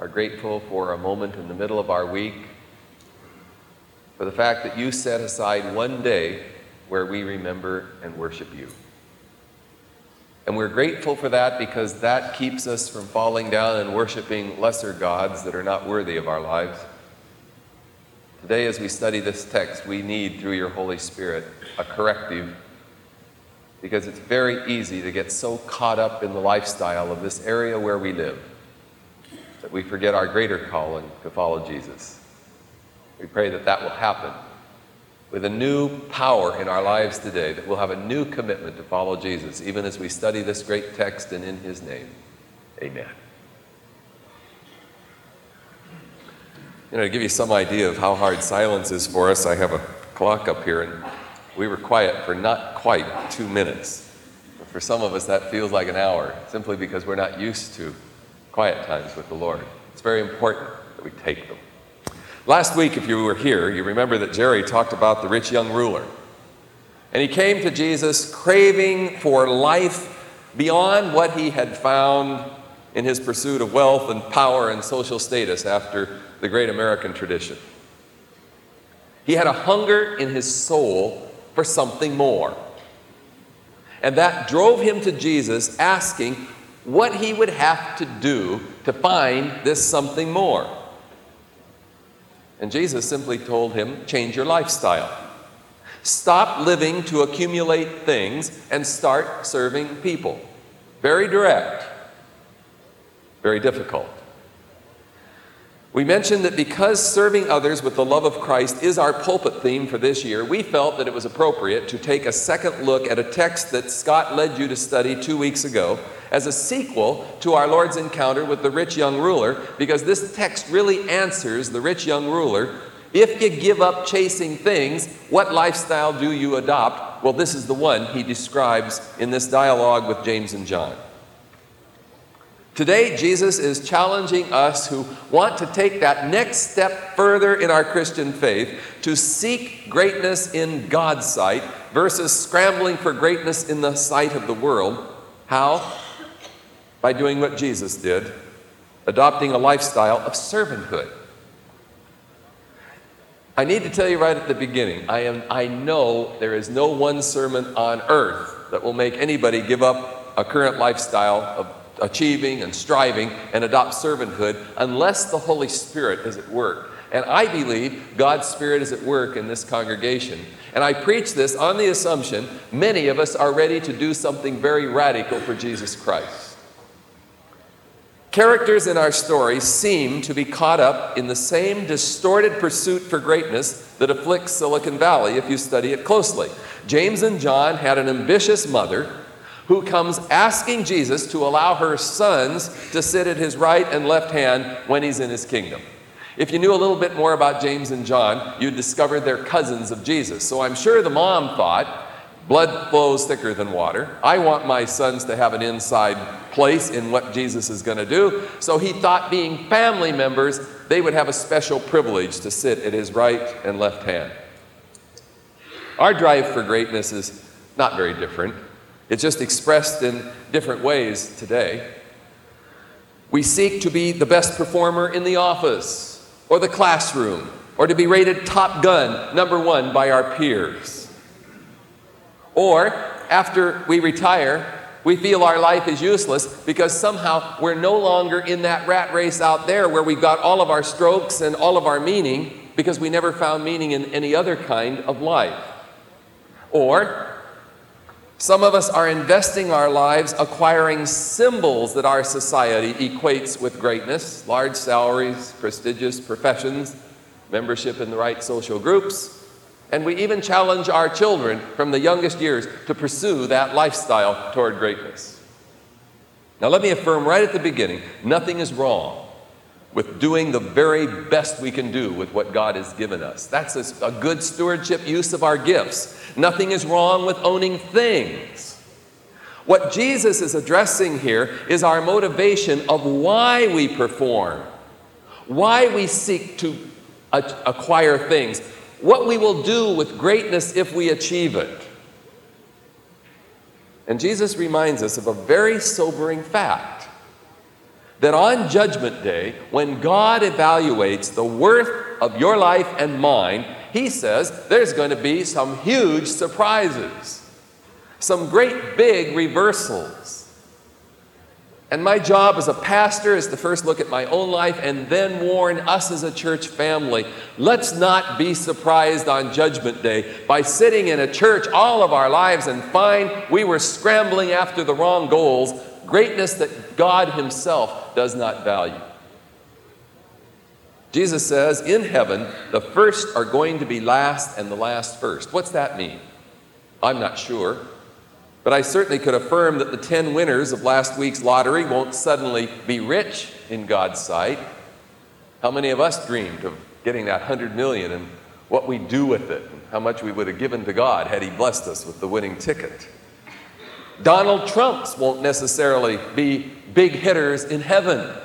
are grateful for a moment in the middle of our week, for the fact that you set aside one day where we remember and worship you. And we're grateful for that because that keeps us from falling down and worshiping lesser gods that are not worthy of our lives. Today, as we study this text, we need, through your Holy Spirit, a corrective, because it's very easy to get so caught up in the lifestyle of this area where we live that we forget our greater calling to follow Jesus. We pray that that will happen with a new power in our lives today, that we'll have a new commitment to follow Jesus, even as we study this great text and in his name. Amen. To give you some idea of how hard silence is for us, I have a clock up here, and we were quiet for not quite 2 minutes. But for some of us, that feels like an hour, simply because we're not used to quiet times with the Lord. It's very important that we take them. Last week, if you were here, you remember that Jerry talked about the rich young ruler. And he came to Jesus craving for life beyond what he had found in his pursuit of wealth and power and social status after the great American tradition. He had a hunger in his soul for something more. And that drove him to Jesus, asking what he would have to do to find this something more. And Jesus simply told him, change your lifestyle. Stop living to accumulate things and start serving people. Very direct, very difficult. We mentioned that because serving others with the love of Christ is our pulpit theme for this year, we felt that it was appropriate to take a second look at a text that Scott led you to study 2 weeks ago as a sequel to our Lord's encounter with the rich young ruler, because this text really answers the rich young ruler. If you give up chasing things, what lifestyle do you adopt? Well, this is the one he describes in this dialogue with James and John. Today, Jesus is challenging us who want to take that next step further in our Christian faith to seek greatness in God's sight versus scrambling for greatness in the sight of the world. How? By doing what Jesus did, adopting a lifestyle of servanthood. I need to tell you right at the beginning, I know there is no one sermon on earth that will make anybody give up a current lifestyle of achieving and striving and adopt servanthood unless the Holy Spirit is at work. And I believe God's Spirit is at work in this congregation. And I preach this on the assumption many of us are ready to do something very radical for Jesus Christ. Characters in our story seem to be caught up in the same distorted pursuit for greatness that afflicts Silicon Valley if you study it closely. James and John had an ambitious mother who comes asking Jesus to allow her sons to sit at his right and left hand when he's in his kingdom. If you knew a little bit more about James and John, you'd discover they're cousins of Jesus. So I'm sure the mom thought, blood flows thicker than water. I want my sons to have an inside place in what Jesus is going to do. So he thought, being family members, they would have a special privilege to sit at his right and left hand. Our drive for greatness is not very different. It's just expressed in different ways today. We seek to be the best performer in the office or the classroom, or to be rated top gun, #1 by our peers. Or after we retire, we feel our life is useless because somehow we're no longer in that rat race out there where we've got all of our strokes and all of our meaning because we never found meaning in any other kind of life. Or some of us are investing our lives acquiring symbols that our society equates with greatness: large salaries, prestigious professions, membership in the right social groups. And we even challenge our children from the youngest years to pursue that lifestyle toward greatness. Now, let me affirm right at the beginning, nothing is wrong with doing the very best we can do with what God has given us. That's a good stewardship use of our gifts. Nothing is wrong with owning things. What Jesus is addressing here is our motivation of why we perform, why we seek to acquire things, what we will do with greatness if we achieve it. And Jesus reminds us of a very sobering fact, that on Judgment Day, when God evaluates the worth of your life and mine, he says there's going to be some huge surprises, some great big reversals. And my job as a pastor is to first look at my own life and then warn us as a church family. Let's not be surprised on Judgment Day by sitting in a church all of our lives and find we were scrambling after the wrong goals, greatness that God himself does not value. Jesus says, in heaven, the first are going to be last and the last first. What's that mean? I'm not sure. But I certainly could affirm that the 10 winners of last week's lottery won't suddenly be rich in God's sight. How many of us dreamed of getting that 100 million and what we'd do with it, and how much we would have given to God had he blessed us with the winning ticket? Donald Trumps won't necessarily be big hitters in heaven.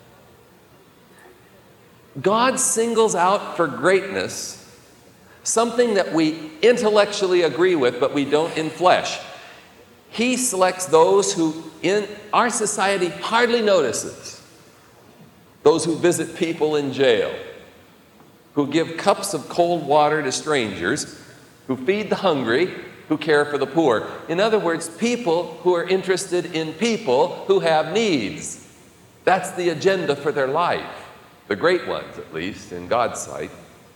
God singles out for greatness something that we intellectually agree with, but we don't in flesh. He selects those who in our society hardly notices. Those who visit people in jail, who give cups of cold water to strangers, who feed the hungry, who care for the poor. In other words, people who are interested in people who have needs. That's the agenda for their life. The great ones, at least, in God's sight.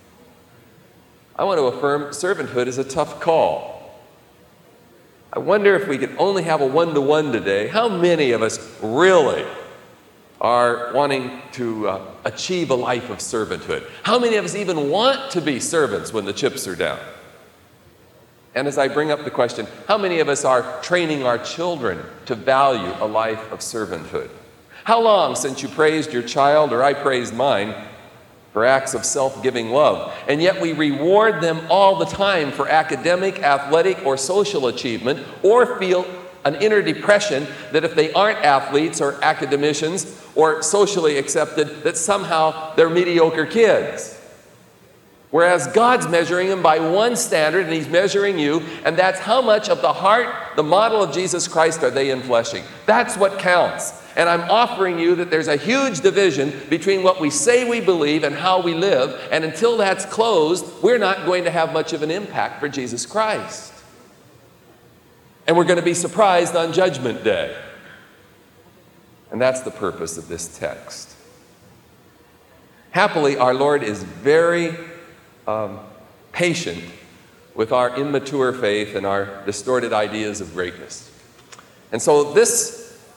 I want to affirm servanthood is a tough call. I wonder if we could only have a one-to-one today, how many of us really are wanting to achieve a life of servanthood? How many of us even want to be servants when the chips are down? And as I bring up the question, how many of us are training our children to value a life of servanthood? How long since you praised your child, or I praised mine, for acts of self-giving love, and yet we reward them all the time for academic, athletic, or social achievement, or feel an inner depression that if they aren't athletes or academicians or socially accepted, that somehow they're mediocre kids. Whereas God's measuring them by one standard, and he's measuring you, and that's how much of the heart, the model of Jesus Christ, are they infleshing. That's what counts. And I'm offering you that there's a huge division between what we say we believe and how we live, and until that's closed, we're not going to have much of an impact for Jesus Christ. And we're going to be surprised on Judgment Day. And that's the purpose of this text. Happily, our Lord is very patient with our immature faith and our distorted ideas of greatness. And so this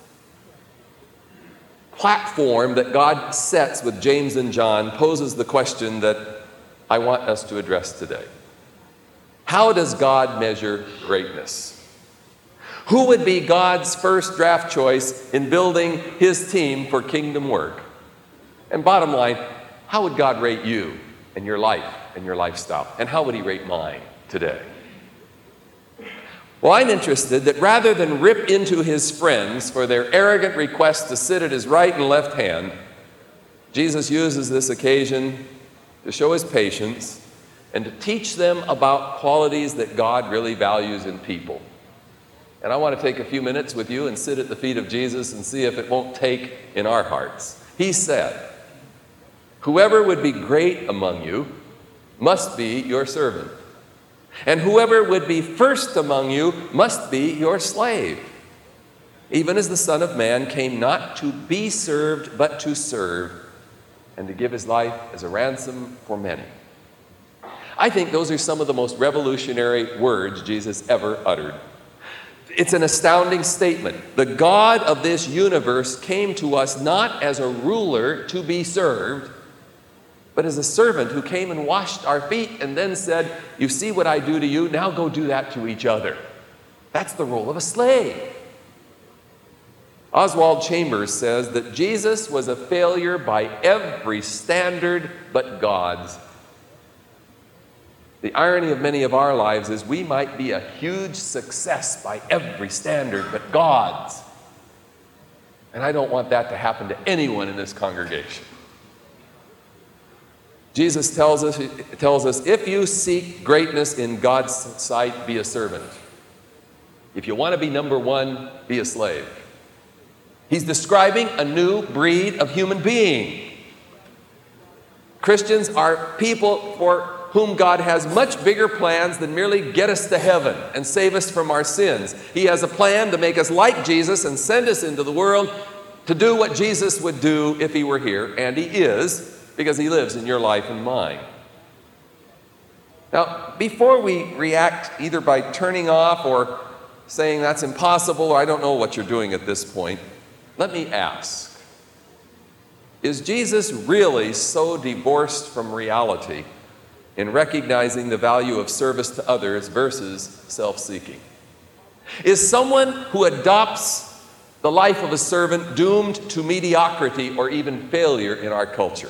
platform that God sets with James and John poses the question that I want us to address today. How does God measure greatness? Who would be God's first draft choice in building his team for kingdom work? And bottom line, how would God rate you and your life and your lifestyle? And how would he rate mine today? Well, I'm interested that rather than rip into his friends for their arrogant request to sit at his right and left hand, Jesus uses this occasion to show his patience and to teach them about qualities that God really values in people. And I want to take a few minutes with you and sit at the feet of Jesus and see if it won't take in our hearts. He said, "Whoever would be great among you must be your servant. And whoever would be first among you must be your slave. Even as the Son of Man came not to be served, but to serve, and to give his life as a ransom for many." I think those are some of the most revolutionary words Jesus ever uttered. It's an astounding statement. The God of this universe came to us not as a ruler to be served, but as a servant who came and washed our feet and then said, "You see what I do to you, now go do that to each other." That's the role of a slave. Oswald Chambers says that Jesus was a failure by every standard but God's. The irony of many of our lives is we might be a huge success by every standard but God's. And I don't want that to happen to anyone in this congregation. Jesus tells us, if you seek greatness in God's sight, be a servant. If you want to be number one, be a slave. He's describing a new breed of human being. Christians are people for whom God has much bigger plans than merely get us to heaven and save us from our sins. He has a plan to make us like Jesus and send us into the world to do what Jesus would do if he were here, and he is, because he lives in your life and mine. Now, before we react either by turning off or saying that's impossible, or I don't know what you're doing at this point, let me ask, is Jesus really so divorced from reality in recognizing the value of service to others versus self-seeking? Is someone who adopts the life of a servant doomed to mediocrity or even failure in our culture?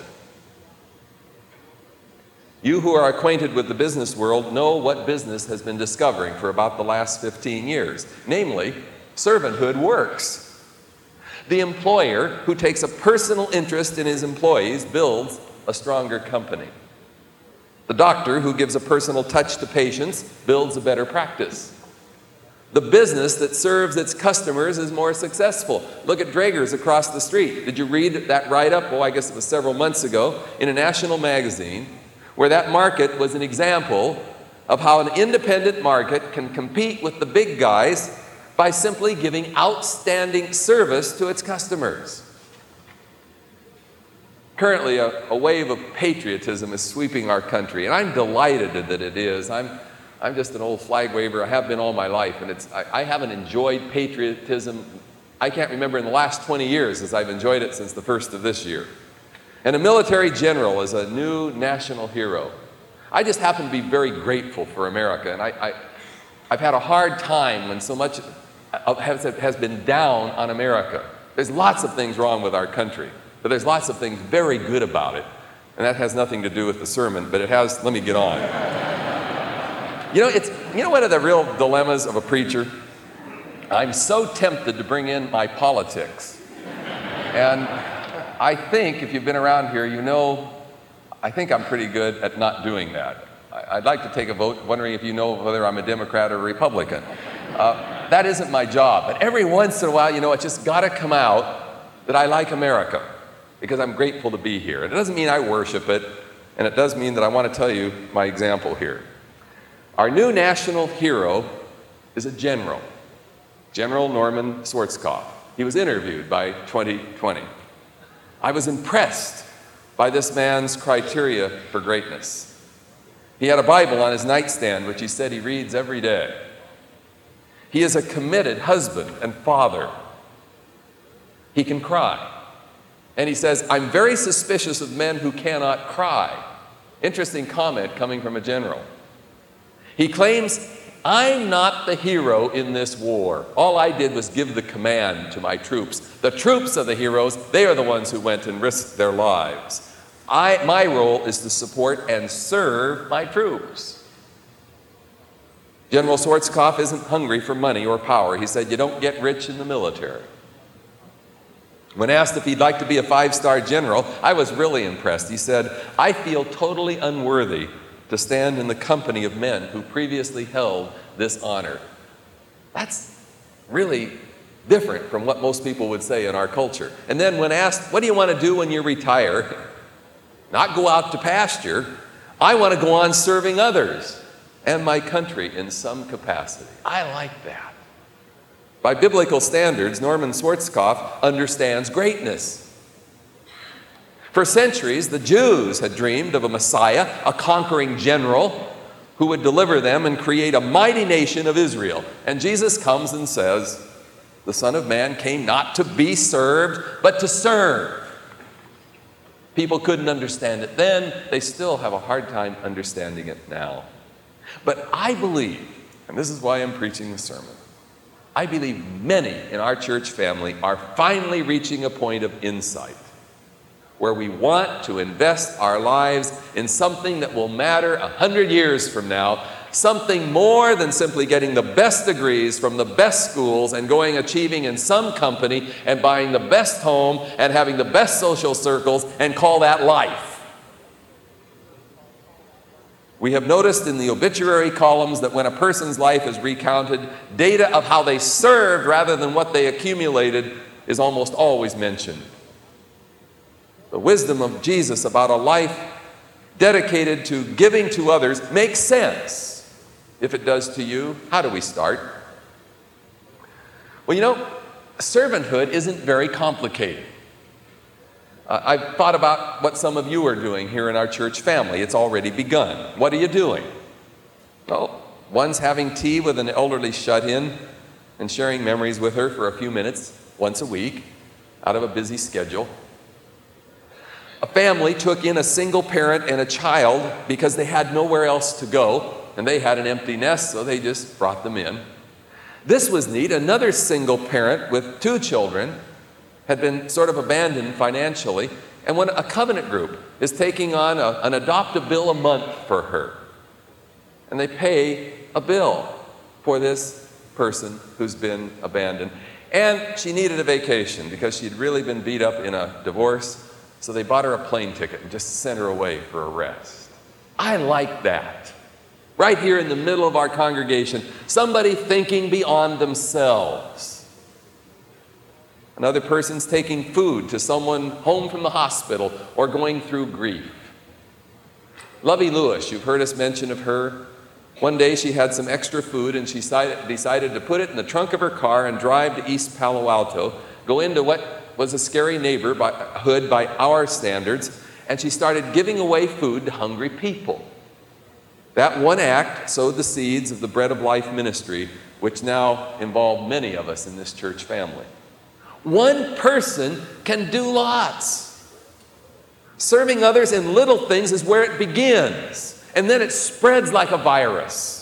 You who are acquainted with the business world know what business has been discovering for about the last 15 years. Namely, servanthood works. The employer who takes a personal interest in his employees builds a stronger company. The doctor who gives a personal touch to patients builds a better practice. The business that serves its customers is more successful. Look at Draeger's across the street. Did you read that write-up? Oh, I guess it was several months ago in a national magazine, where that market was an example of how an independent market can compete with the big guys by simply giving outstanding service to its customers. Currently, a wave of patriotism is sweeping our country, and I'm delighted that it is. I'm just an old flag waver. I have been all my life, and I haven't enjoyed patriotism. I can't remember in the last 20 years as I've enjoyed it since the first of this year. And a military general is a new national hero. I just happen to be very grateful for America, and I've had a hard time when so much has been down on America. There's lots of things wrong with our country, but there's lots of things very good about it, and that has nothing to do with the sermon, but it has. Let me get on. You know one of the real dilemmas of a preacher? I'm so tempted to bring in my politics. And I think, if you've been around here, you know, I think I'm pretty good at not doing that. I'd like to take a vote, wondering if you know whether I'm a Democrat or a Republican. That isn't my job, but every once in a while, you know, it's just got to come out that I like America, because I'm grateful to be here. It doesn't mean I worship it, and it does mean that I want to tell you my example here. Our new national hero is a general, General Norman Schwarzkopf. He was interviewed by 2020. I was impressed by this man's criteria for greatness. He had a Bible on his nightstand, which he said he reads every day. He is a committed husband and father. He can cry. And he says, I'm very suspicious of men who cannot cry. Interesting comment coming from a general. He claims, I'm not the hero in this war. All I did was give the command to my troops. The troops are the heroes. They are the ones who went and risked their lives. My role is to support and serve my troops. General Schwarzkopf isn't hungry for money or power. He said, you don't get rich in the military. When asked if he'd like to be a 5-star general, I was really impressed. He said, I feel totally unworthy to stand in the company of men who previously held this honor. That's really different from what most people would say in our culture. And then when asked, what do you want to do when you retire? Not go out to pasture. I want to go on serving others and my country in some capacity. I like that. By biblical standards, Norman Schwarzkopf understands greatness. For centuries, the Jews had dreamed of a Messiah, a conquering general, who would deliver them and create a mighty nation of Israel. And Jesus comes and says, the Son of Man came not to be served, but to serve. People couldn't understand it then. They still have a hard time understanding it now. But I believe, and this is why I'm preaching the sermon, I believe many in our church family are finally reaching a point of insight where we want to invest our lives in something that will matter 100 years from now, something more than simply getting the best degrees from the best schools and going achieving in some company and buying the best home and having the best social circles and call that life. We have noticed in the obituary columns that when a person's life is recounted, data of how they served rather than what they accumulated is almost always mentioned. The wisdom of Jesus about a life dedicated to giving to others makes sense. If it does to you, how do we start? Well, you know, servanthood isn't very complicated. I've thought about what some of you are doing here in our church family. It's already begun. What are you doing? Well, one's having tea with an elderly shut-in and sharing memories with her for a few minutes once a week out of a busy schedule. A family took in a single parent and a child because they had nowhere else to go, and they had an empty nest, so they just brought them in. This was neat. Another single parent with 2 children had been sort of abandoned financially, and when a covenant group is taking on an adoptive bill a month for her, and they pay a bill for this person who's been abandoned. And she needed a vacation because she'd really been beat up in a divorce, so they bought her a plane ticket and just sent her away for a rest. I like that. Right here in the middle of our congregation, somebody thinking beyond themselves. Another person's taking food to someone home from the hospital or going through grief. Lovey Lewis, you've heard us mention of her. One day she had some extra food and she decided to put it in the trunk of her car and drive to East Palo Alto, go into what was a scary neighborhood by our standards, and she started giving away food to hungry people. That one act sowed the seeds of the Bread of Life ministry, which now involve many of us in this church family. One person can do lots. Serving others in little things is where it begins, and then it spreads like a virus.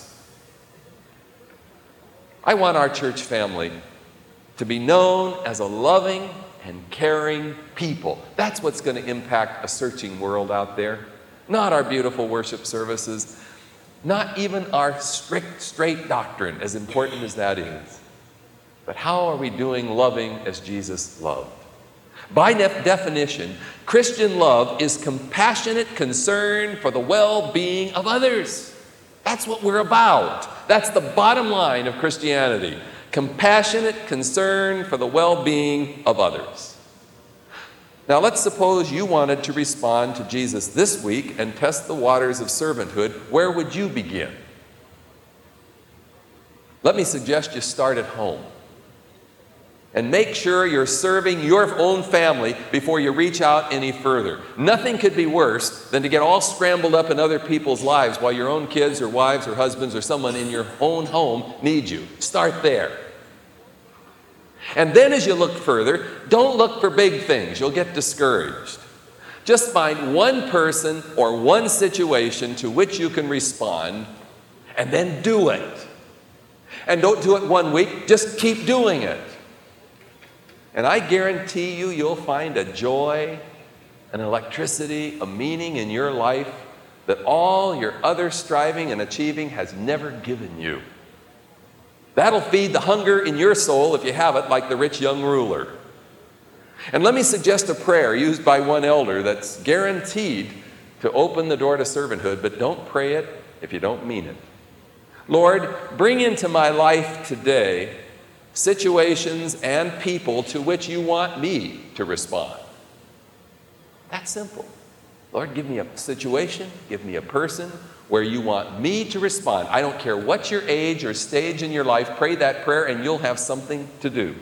I want our church family to be known as a loving and caring people. That's what's going to impact a searching world out there. Not our beautiful worship services, not even our strict, straight doctrine, as important as that is. But how are we doing loving as Jesus loved? By definition, Christian love is compassionate concern for the well-being of others. That's what we're about. That's the bottom line of Christianity. Compassionate concern for the well-being of others. Now let's suppose you wanted to respond to Jesus this week and test the waters of servanthood. Where would you begin? Let me suggest you start at home. And make sure you're serving your own family before you reach out any further. Nothing could be worse than to get all scrambled up in other people's lives while your own kids or wives or husbands or someone in your own home needs you. Start there. And then as you look further, don't look for big things. You'll get discouraged. Just find one person or one situation to which you can respond, and then do it. And don't do it one week, just keep doing it. And I guarantee you, you'll find a joy, an electricity, a meaning in your life that all your other striving and achieving has never given you. That'll feed the hunger in your soul if you have it, like the rich young ruler. And let me suggest a prayer used by one elder that's guaranteed to open the door to servanthood, but don't pray it if you don't mean it. Lord, bring into my life today situations and people to which you want me to respond. That's simple. Lord, give me a situation, give me a person where you want me to respond. I don't care what your age or stage in your life, pray that prayer and you'll have something to do.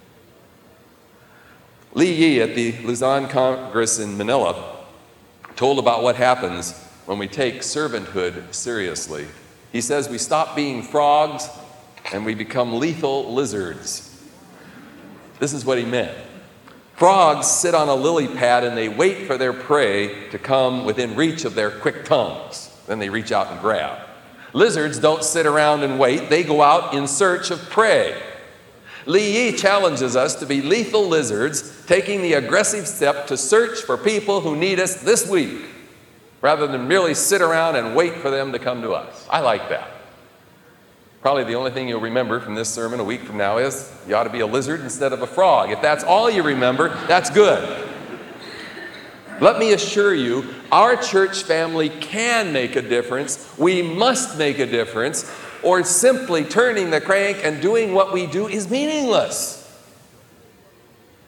Li Yi at the Lausanne Congress in Manila told about what happens when we take servanthood seriously. He says we stop being frogs and we become lethal lizards. This is what he meant. Frogs sit on a lily pad and they wait for their prey to come within reach of their quick tongues. Then they reach out and grab. Lizards don't sit around and wait. They go out in search of prey. Li Yi challenges us to be lethal lizards, taking the aggressive step to search for people who need us this week, rather than merely sit around and wait for them to come to us. I like that. Probably the only thing you'll remember from this sermon a week from now is you ought to be a lizard instead of a frog. If that's all you remember, that's good. Let me assure you, our church family can make a difference. We must make a difference, or simply turning the crank and doing what we do is meaningless.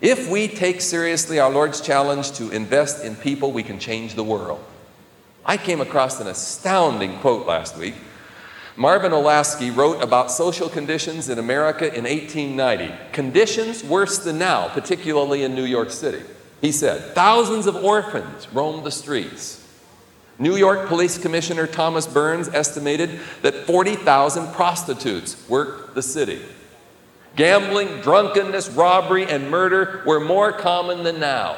If we take seriously our Lord's challenge to invest in people, we can change the world. I came across an astounding quote last week. Marvin Olasky wrote about social conditions in America in 1890. Conditions worse than now, particularly in New York City. He said, thousands of orphans roamed the streets. New York Police Commissioner Thomas Burns estimated that 40,000 prostitutes worked the city. Gambling, drunkenness, robbery, and murder were more common than now.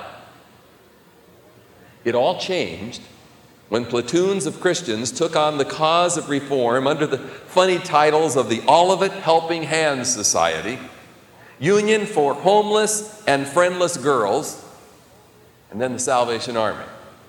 It all changed when platoons of Christians took on the cause of reform under the funny titles of the Olivet Helping Hands Society, Union for Homeless and Friendless Girls, and then the Salvation Army.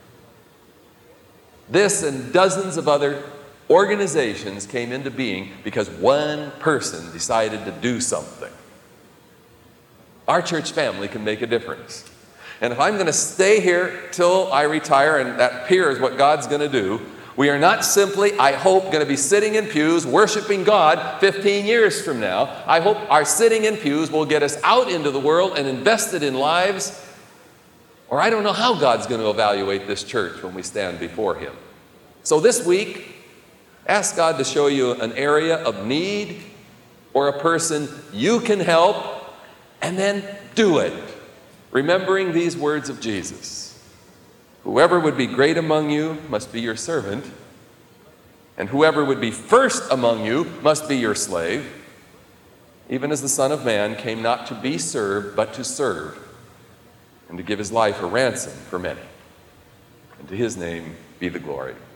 This and dozens of other organizations came into being because one person decided to do something. Our church family can make a difference. And if I'm going to stay here till I retire, and that appears what God's going to do, we are not simply, I hope, going to be sitting in pews worshiping God 15 years from now. I hope our sitting in pews will get us out into the world and invested in lives, or I don't know how God's going to evaluate this church when we stand before Him. So this week, ask God to show you an area of need or a person you can help, and then do it. Remembering these words of Jesus. Whoever would be great among you must be your servant, and whoever would be first among you must be your slave, even as the Son of Man came not to be served, but to serve, and to give His life a ransom for many. And to His name be the glory.